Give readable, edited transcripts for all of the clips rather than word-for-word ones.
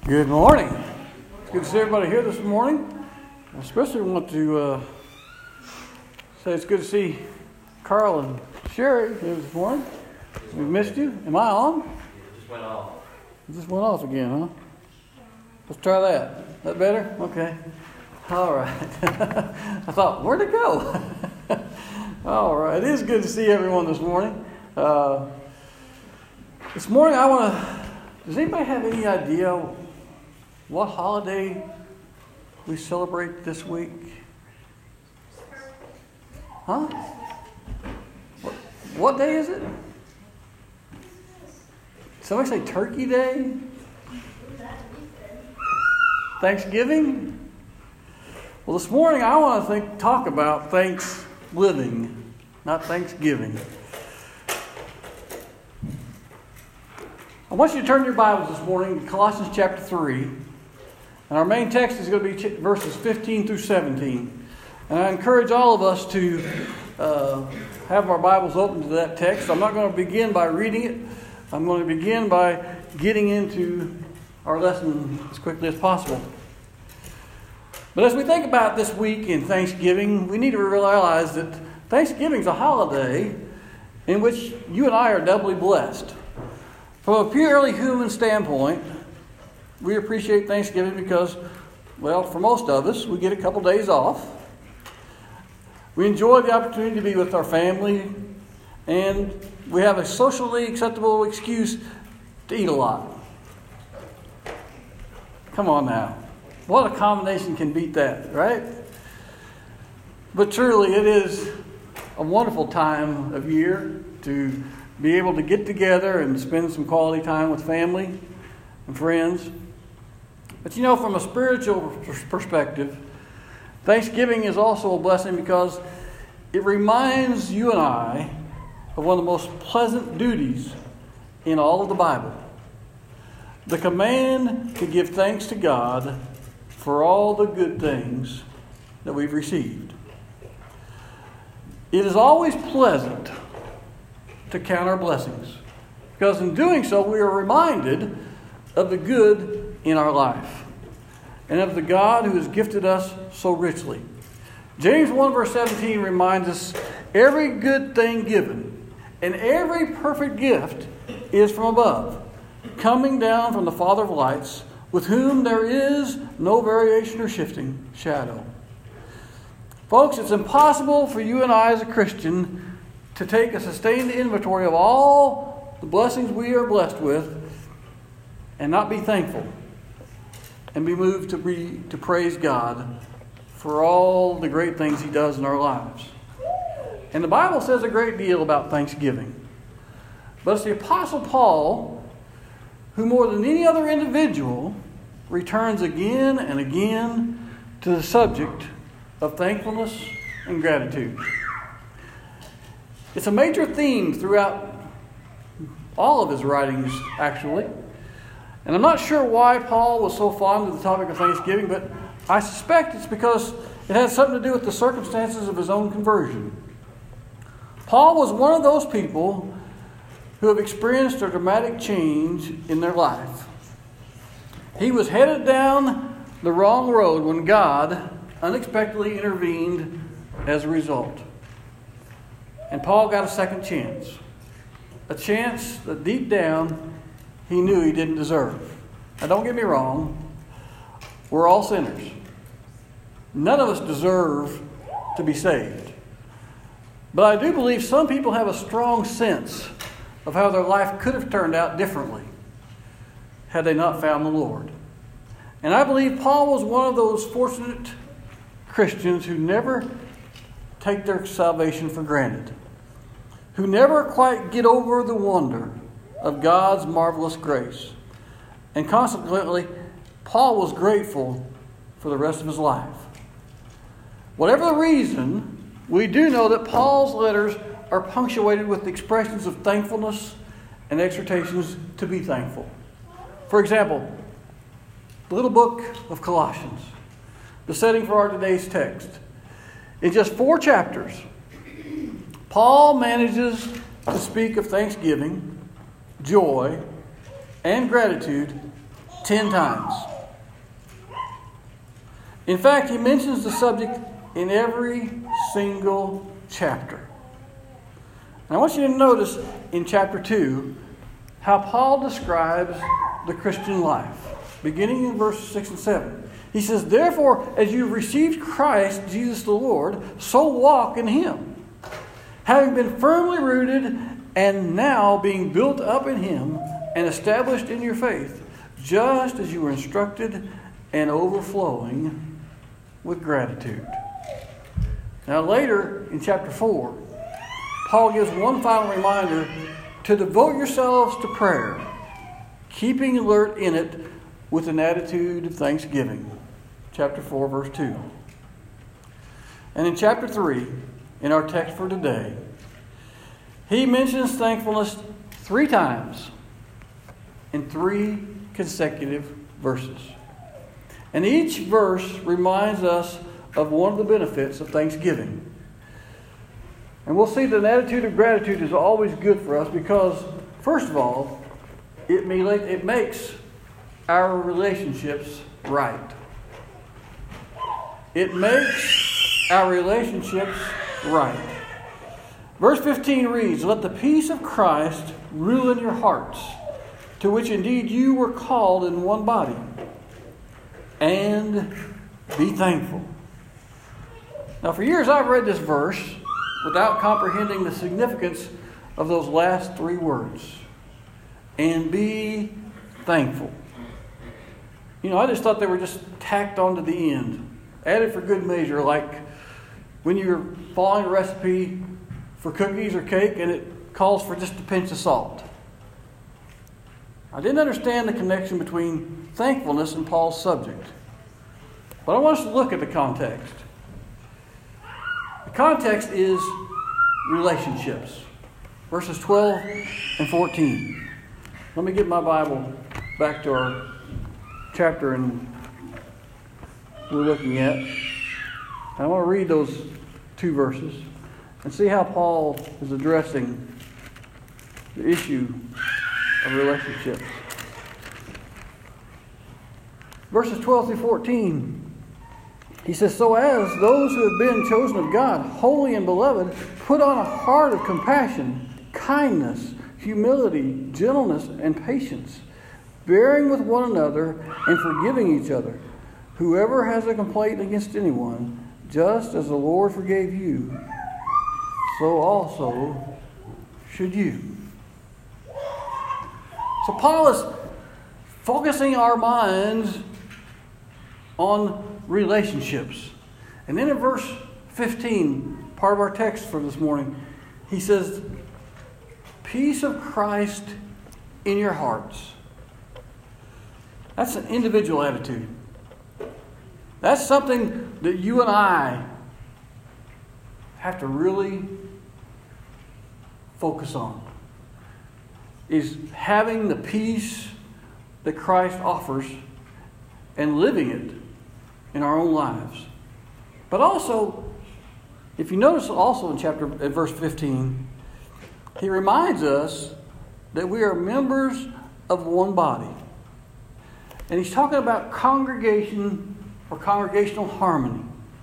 Good morning. It's good to see everybody here this morning. I especially want to say it's good to see Carl and Sherry here this morning. We missed you. Am I on? It just went off. It just went off again, huh? Let's try that. Is that better? Okay. All right. I thought, where'd it go? All right. It is good to see everyone this morning. This morning does anybody have any idea what holiday we celebrate this week? Huh? What day is it? Somebody say Turkey Day? Thanksgiving? Well, this morning I want to talk about Thanksgiving, not Thanksgiving. I want you to turn your Bibles this morning to Colossians chapter 3. And our main text is going to be verses 15 through 17. And I encourage all of us to have our Bibles open to that text. I'm not going to begin by reading it. I'm going to begin by getting into our lesson as quickly as possible. But as we think about this week in Thanksgiving, we need to realize that Thanksgiving is a holiday in which you and I are doubly blessed. From a purely human standpoint, we appreciate Thanksgiving because, well, for most of us, we get a couple days off. We enjoy the opportunity to be with our family, and we have a socially acceptable excuse to eat a lot. Come on now. What a combination can beat that, right? But truly, it is a wonderful time of year to be able to get together and spend some quality time with family and friends. But you know, from a spiritual perspective, Thanksgiving is also a blessing because it reminds you and I of one of the most pleasant duties in all of the Bible. The command to give thanks to God for all the good things that we've received. It is always pleasant to count our blessings, because in doing so we are reminded of the good in our life and of the God who has gifted us so richly. James 1 verse 17 reminds us, every good thing given and every perfect gift is from above, coming down from the Father of lights, with whom there is no variation or shifting shadow. Folks, it's impossible for you and I as a Christian to take a sustained inventory of all the blessings we are blessed with and not be thankful and be moved to praise God for all the great things He does in our lives. And the Bible says a great deal about Thanksgiving. But it's the Apostle Paul who, more than any other individual, returns again and again to the subject of thankfulness and gratitude. It's a major theme throughout all of his writings, actually. And I'm not sure why Paul was so fond of the topic of Thanksgiving, but I suspect it's because it has something to do with the circumstances of his own conversion. Paul was one of those people who have experienced a dramatic change in their life. He was headed down the wrong road when God unexpectedly intervened as a result. And Paul got a second chance. A chance that deep down he knew he didn't deserve. Now don't get me wrong. We're all sinners. None of us deserve to be saved. But I do believe some people have a strong sense of how their life could have turned out differently had they not found the Lord. And I believe Paul was one of those fortunate Christians who never take their salvation for granted, who never quite get over the wonder of God's marvelous grace. And consequently, Paul was grateful for the rest of his life. Whatever the reason, we do know that Paul's letters are punctuated with expressions of thankfulness and exhortations to be thankful. For example, the little book of Colossians, the setting for our today's text. In just 4 chapters, Paul manages to speak of thanksgiving, joy, and gratitude 10 times. In fact, he mentions the subject in every single chapter. And I want you to notice in chapter 2 how Paul describes the Christian life, beginning in verses 6 and 7. He says, "Therefore, as you've received Christ, Jesus the Lord, so walk in him, having been firmly rooted and now being built up in him and established in your faith, just as you were instructed and overflowing with gratitude." Now later in chapter 4, Paul gives one final reminder to devote yourselves to prayer, keeping alert in it with an attitude of thanksgiving. Chapter 4, verse 2. And in chapter 3, in our text for today, he mentions thankfulness 3 times in 3 consecutive verses. And each verse reminds us of one of the benefits of thanksgiving. And we'll see that an attitude of gratitude is always good for us because, first of all, it makes our relationships right. It makes our relationships right. Verse 15 reads, "Let the peace of Christ rule in your hearts, to which indeed you were called in one body, and be thankful." Now, for years I've read this verse without comprehending the significance of those last 3 words. And be thankful. I just thought they were just tacked onto the end, added for good measure, like when you're following a recipe for cookies or cake and it calls for just a pinch of salt. I didn't understand the connection between thankfulness and Paul's subject. But I want us to look at the context. The context is relationships. Verses 12 and 14. Let me get my Bible back to our chapter and we're looking at. I want to read those 2 verses and see how Paul is addressing the issue of relationships. Verses 12 through 14. He says, "So as those who have been chosen of God, holy and beloved, put on a heart of compassion, kindness, humility, gentleness, and patience, bearing with one another and forgiving each other. Whoever has a complaint against anyone, just as the Lord forgave you, so also should you." So Paul is focusing our minds on relationships. And then in verse 15, part of our text for this morning, he says, "Peace of Christ in your hearts." That's an individual attitude. That's something that you and I have to really focus on. Is having the peace that Christ offers and living it in our own lives. But also, if you notice also in verse 15, he reminds us that we are members of one body. And he's talking about congregation or congregational harmony.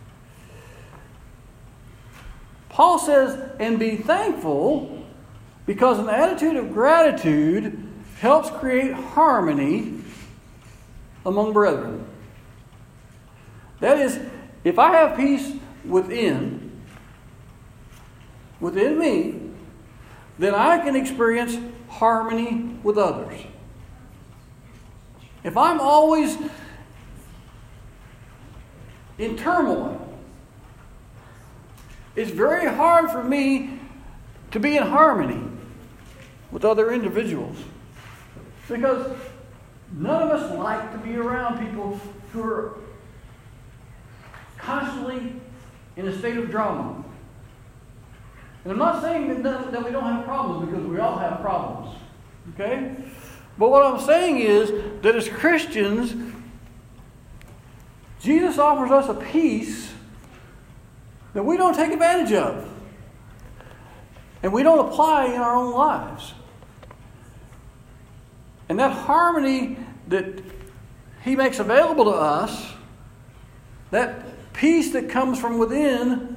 Paul says, "And be thankful," because an attitude of gratitude helps create harmony among brethren. That is, if I have peace within me, then I can experience harmony with others. If I'm always in turmoil, it's very hard for me to be in harmony with other individuals. Because none of us like to be around people who are constantly in a state of drama. And I'm not saying that we don't have problems, because we all have problems. Okay? But what I'm saying is that as Christians, Jesus offers us a peace that we don't take advantage of. And we don't apply in our own lives. And that harmony that He makes available to us, that peace that comes from within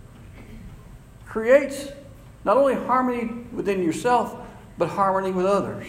creates not only harmony within yourself, but harmony with others.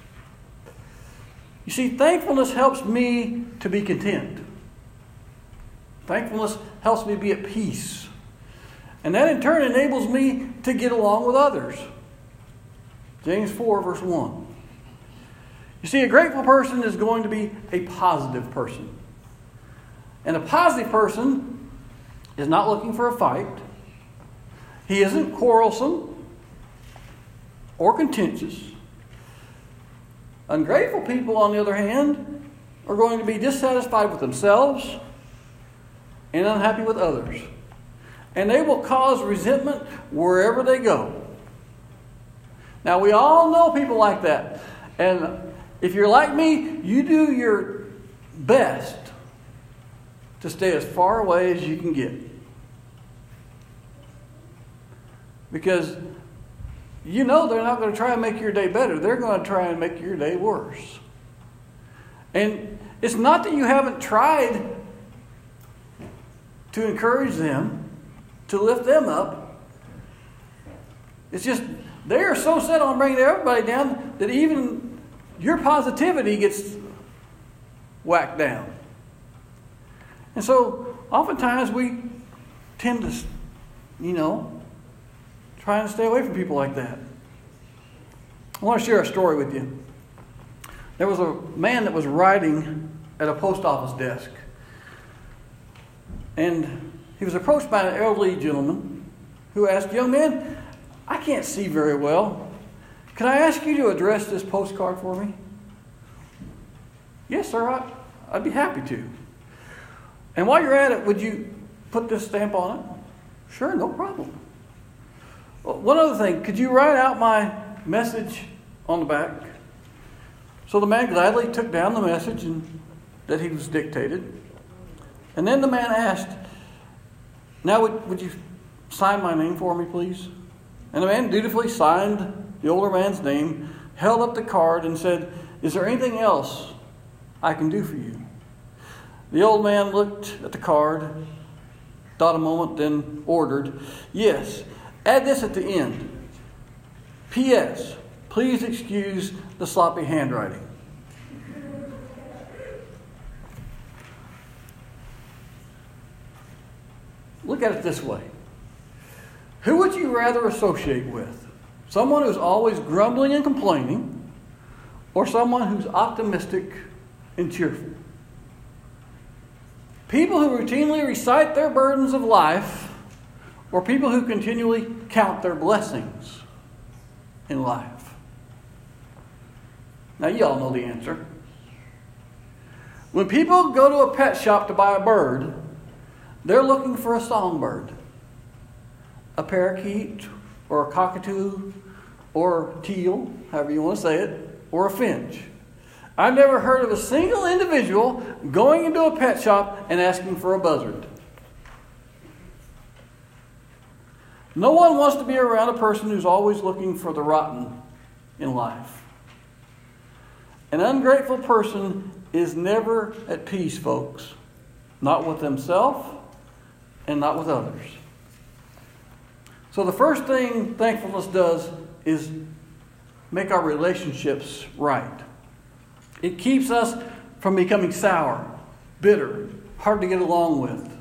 You see, thankfulness helps me to be content. Thankfulness helps me be at peace. And that in turn enables me to get along with others. James 4, verse 1. You see, a grateful person is going to be a positive person. And a positive person is not looking for a fight. He isn't quarrelsome or contentious. Ungrateful people, on the other hand, are going to be dissatisfied with themselves and unhappy with others. And they will cause resentment wherever they go. Now, we all know people like that. And if you're like me, you do your best to stay as far away as you can get. Because you know they're not going to try and make your day better. They're going to try and make your day worse. And it's not that you haven't tried to encourage them, to lift them up. It's just they are so set on bringing everybody down that even your positivity gets whacked down. And so oftentimes we tend to, try and stay away from people like that. I want to share a story with you. There was a man that was writing at a post office desk. And he was approached by an elderly gentleman who asked, "Young man, I can't see very well. Can I ask you to address this postcard for me?" "Yes, sir, I'd be happy to." "And while you're at it, would you put this stamp on it?" "Sure, no problem." "Well, one other thing, could you write out my message on the back?" So the man gladly took down the message that he was dictated. And then the man asked, "Now would you sign my name for me, please?" And the man dutifully signed the older man's name, held up the card and said, "Is there anything else I can do for you?" The old man looked at the card, thought a moment, then ordered, "Yes, add this at the end. P.S. Please excuse the sloppy handwriting." Look at it this way. Who would you rather associate with? Someone who's always grumbling and complaining, or someone who's optimistic and cheerful? People who routinely recite their burdens of life, or people who continually count their blessings in life? Now, you all know the answer. When people go to a pet shop to buy a bird, they're looking for a songbird, a parakeet, or a cockatoo, or teal, however you want to say it, or a finch. I've never heard of a single individual going into a pet shop and asking for a buzzard. No one wants to be around a person who's always looking for the rotten in life. An ungrateful person is never at peace, folks. Not with themselves and not with others. So the first thing thankfulness does is make our relationships right. It keeps us from becoming sour, bitter, hard to get along with.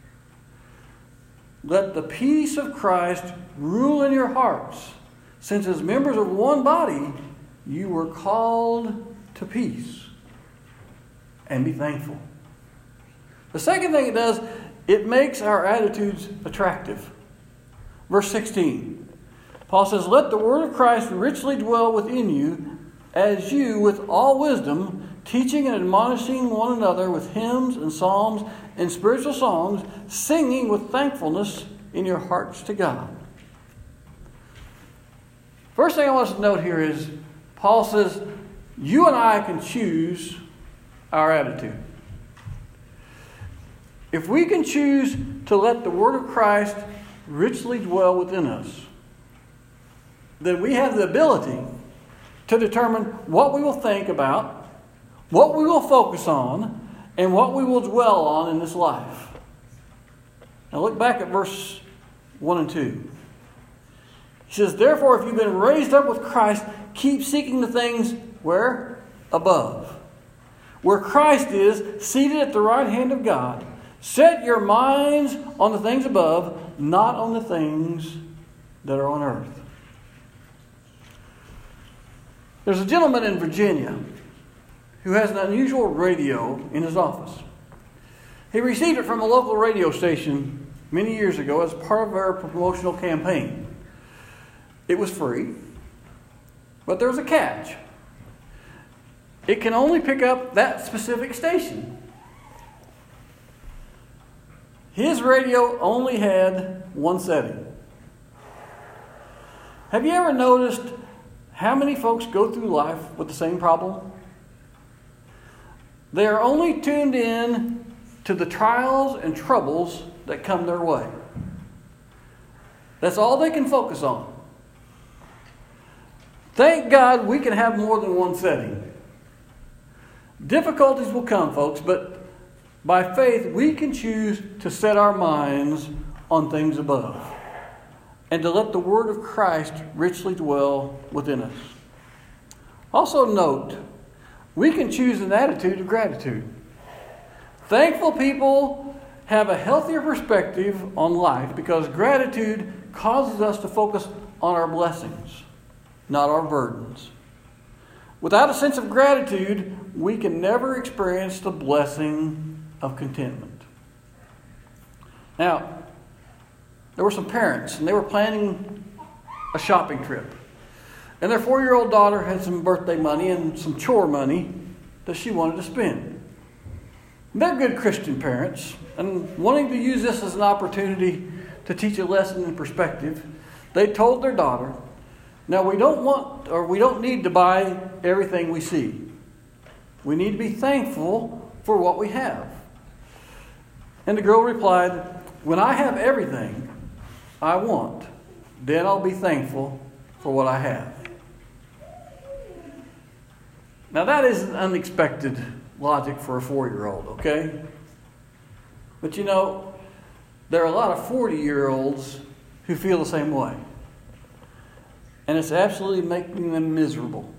Let the peace of Christ rule in your hearts, since as members of one body, you were called to peace. And be thankful. The second thing it does, it makes our attitudes attractive. Verse 16, Paul says, "Let the word of Christ richly dwell within you, as you, with all wisdom, teaching and admonishing one another with hymns and psalms and spiritual songs, singing with thankfulness in your hearts to God." First thing I want us to note here is, Paul says, you and I can choose our attitude. If we can choose to let the word of Christ richly dwell within us, then we have the ability to determine what we will think about, what we will focus on, and what we will dwell on in this life. Now look back at verse 1 and 2. He says, therefore, if you've been raised up with Christ, keep seeking the things where? Above. Where Christ is, seated at the right hand of God. Set your minds on the things above, not on the things that are on earth. There's a gentleman in Virginia who has an unusual radio in his office. He received it from a local radio station many years ago as part of our promotional campaign. It was free, but there was a catch. It can only pick up that specific station. His radio only had one setting. Have you ever noticed how many folks go through life with the same problem? They are only tuned in to the trials and troubles that come their way. That's all they can focus on. Thank God we can have more than one setting. Difficulties will come, folks, but by faith we can choose to set our minds on things above and to let the word of Christ richly dwell within us. Also note, we can choose an attitude of gratitude. Thankful people have a healthier perspective on life because gratitude causes us to focus on our blessings, not our burdens. Without a sense of gratitude, we can never experience the blessing of contentment. Now, there were some parents, and they were planning a shopping trip. And their 4-year-old daughter had some birthday money and some chore money that she wanted to spend. They're good Christian parents, and wanting to use this as an opportunity to teach a lesson in perspective, they told their daughter, now we don't need to buy everything we see. We need to be thankful for what we have. And the girl replied, when I have everything I want, then I'll be thankful for what I have. Now that is an unexpected logic for a 4-year-old, okay? But you know, there are a lot of 40-year-olds who feel the same way. And it's absolutely making them miserable.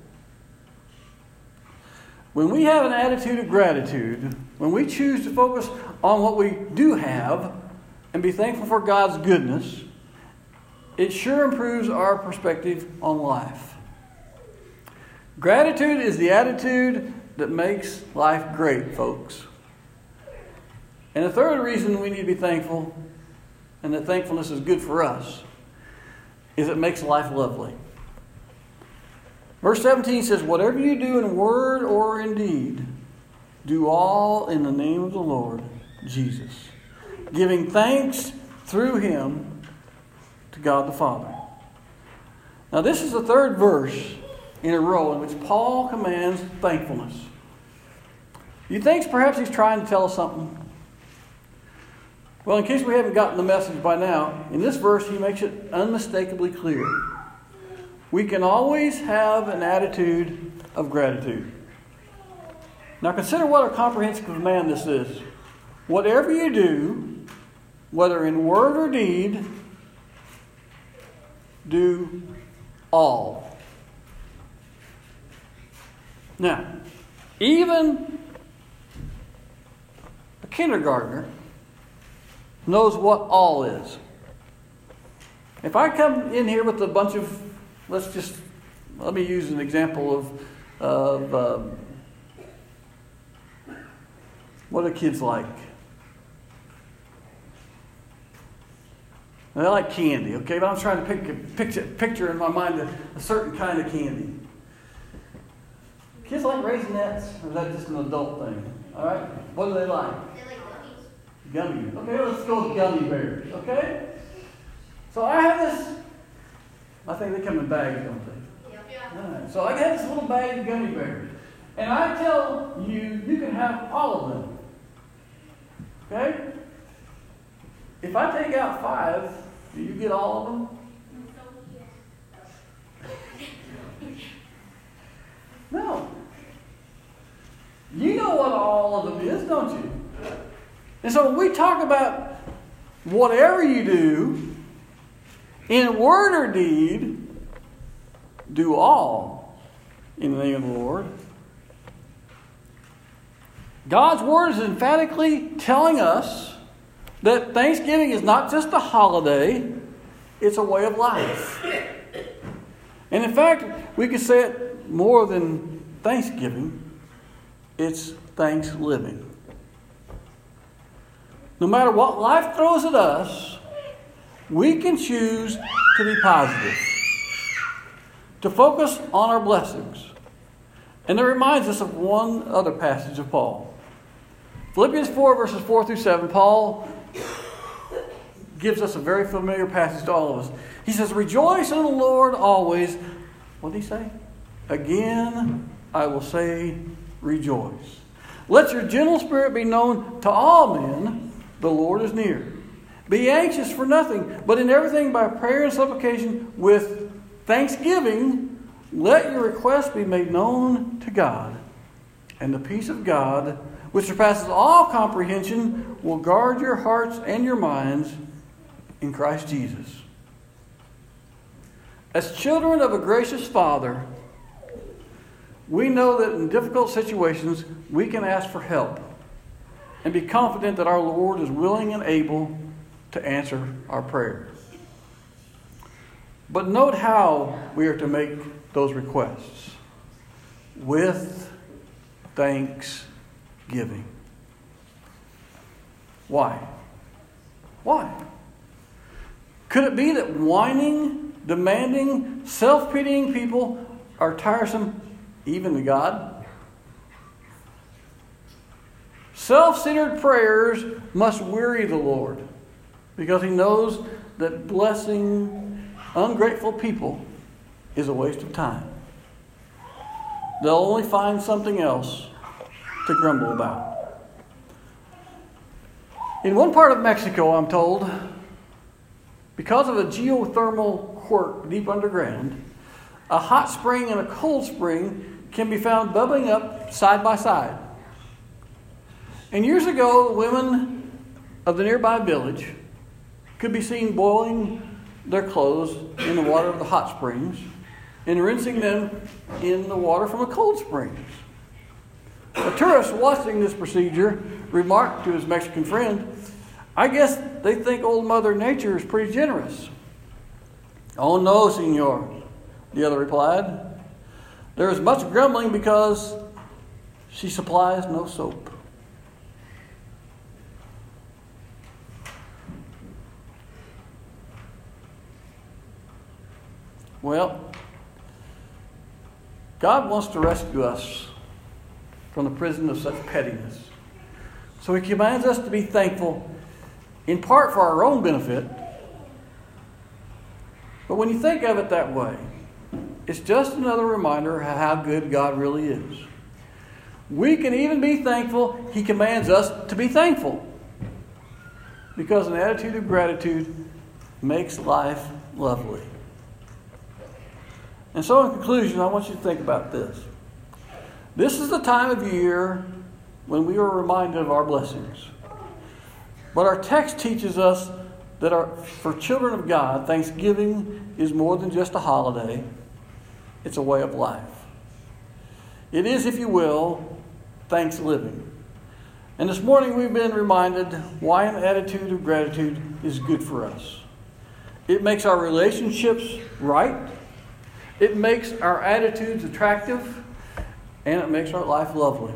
When we have an attitude of gratitude, when we choose to focus on what we do have and be thankful for God's goodness, it sure improves our perspective on life. Gratitude is the attitude that makes life great, folks. And the third reason we need to be thankful, and that thankfulness is good for us, is it makes life lovely. Verse 17 says, whatever you do in word or in deed, do all in the name of the Lord Jesus, giving thanks through him to God the Father. Now this is the third verse in a row in which Paul commands thankfulness. You think perhaps he's trying to tell us something? Well, in case we haven't gotten the message by now, in this verse he makes it unmistakably clear. We can always have an attitude of gratitude. Now consider what a comprehensive command this is. Whatever you do, whether in word or deed, do all. Now, even a kindergartner knows what all is. If I come in here with a bunch of, let me use an example of what do kids like? They like candy, okay? But I'm trying to picture in my mind a certain kind of candy. Kids like Raisinets, or is that just an adult thing? All right? What do they like? They like gummies. Gummies. Okay, let's go with gummy bears, okay? So I have this, I think they come in bags, don't they? Yeah. All right. So I got this little bag of gummy bears. And I tell you, you can have all of them. Okay? If I take out 5, do you get all of them? No. all of it is, don't you? And so when we talk about whatever you do, in word or deed, do all in the name of the Lord. God's Word is emphatically telling us that Thanksgiving is not just a holiday, it's a way of life. And in fact, we could say it more than Thanksgiving, it's thanks living. No matter what life throws at us, we can choose to be positive, to focus on our blessings. And it reminds us of one other passage of Paul. Philippians 4, verses 4 through 7, Paul gives us a very familiar passage to all of us. He says, "Rejoice in the Lord always." What did he say? "Again, I will say, rejoice. Let your gentle spirit be known to all men. The Lord is near. Be anxious for nothing, but in everything by prayer and supplication with thanksgiving, let your requests be made known to God. And the peace of God, which surpasses all comprehension, will guard your hearts and your minds in Christ Jesus." As children of a gracious Father, we know that in difficult situations we can ask for help and be confident that our Lord is willing and able to answer our prayers. But note how we are to make those requests. With thanksgiving. Why? Why? Could it be that whining, demanding, self-pitying people are tiresome even to God? Self-centered prayers must weary the Lord because He knows that blessing ungrateful people is a waste of time. They'll only find something else to grumble about. In one part of Mexico, I'm told, because of a geothermal quirk deep underground, a hot spring and a cold spring can be found bubbling up side by side. And years ago, the women of the nearby village could be seen boiling their clothes in the water of the hot springs and rinsing them in the water from the cold springs. A tourist watching this procedure remarked to his Mexican friend, "I guess they think old Mother Nature is pretty generous." "Oh no, senor," the other replied. "There is much grumbling because she supplies no soap." Well, God wants to rescue us from the prison of such pettiness. So He commands us to be thankful, in part for our own benefit. But when you think of it that way, it's just another reminder of how good God really is. We can even be thankful. He commands us to be thankful. Because an attitude of gratitude makes life lovely. And so in conclusion, I want you to think about this. This is the time of year when we are reminded of our blessings. But our text teaches us that for children of God, Thanksgiving is more than just a holiday. It's a way of life. It is, if you will, thanks living. And this morning we've been reminded why an attitude of gratitude is good for us. It makes our relationships right. It makes our attitudes attractive, and it makes our life lovely.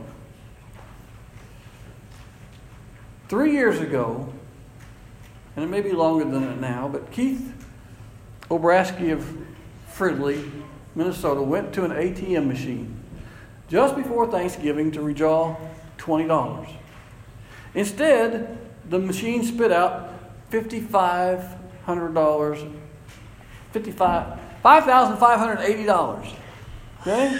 3 years ago, and it may be longer than it now, but Keith Obrasky of Fridley, Minnesota, went to an ATM machine just before Thanksgiving to withdraw $20. Instead, the machine spit out $5,580. Okay?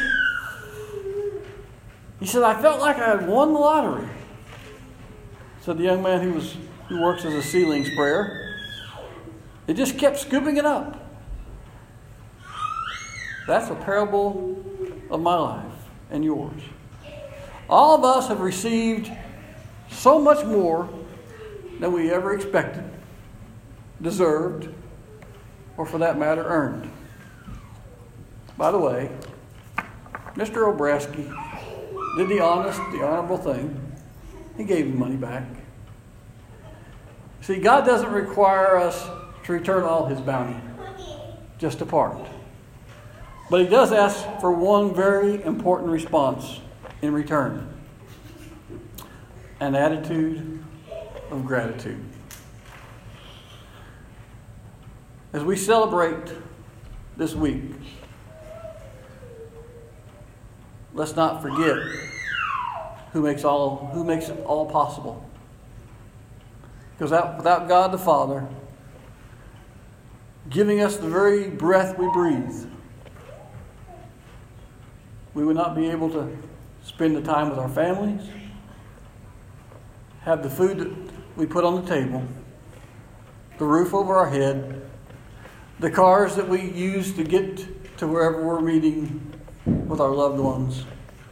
He said, "I felt like I had won the lottery," said the young man who works as a ceiling sprayer. It just kept scooping it up. That's a parable of my life and yours. All of us have received so much more than we ever expected, deserved, or for that matter, earned. By the way, Mr. Obrasky did the honorable thing. He gave the money back. See, God doesn't require us to return all His bounty, just a part. But He does ask for one very important response in return: an attitude of gratitude. As we celebrate this week, let's not forget who makes it all possible. Because without God the Father giving us the very breath we breathe, we would not be able to spend the time with our families, have the food that we put on the table, the roof over our head, the cars that we use to get to wherever we're meeting with our loved ones.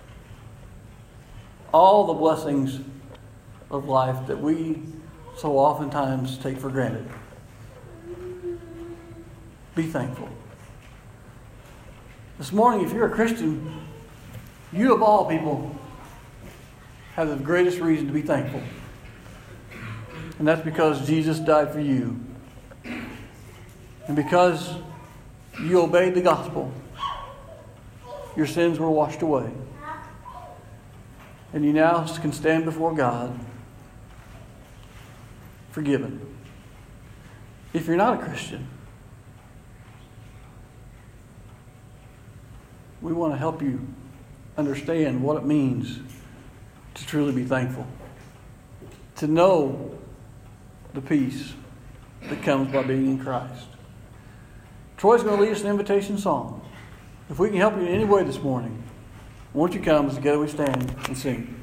All the blessings of life that we so oftentimes take for granted. Be thankful. This morning, if you're a Christian, you of all people have the greatest reason to be thankful. And that's because Jesus died for you. And because you obeyed the gospel, your sins were washed away. And you now can stand before God forgiven. If you're not a Christian, we want to help you understand what it means to truly be thankful. To know the peace that comes by being in Christ. Troy's going to lead us an invitation song. If we can help you in any way this morning, won't you come as together we stand and sing.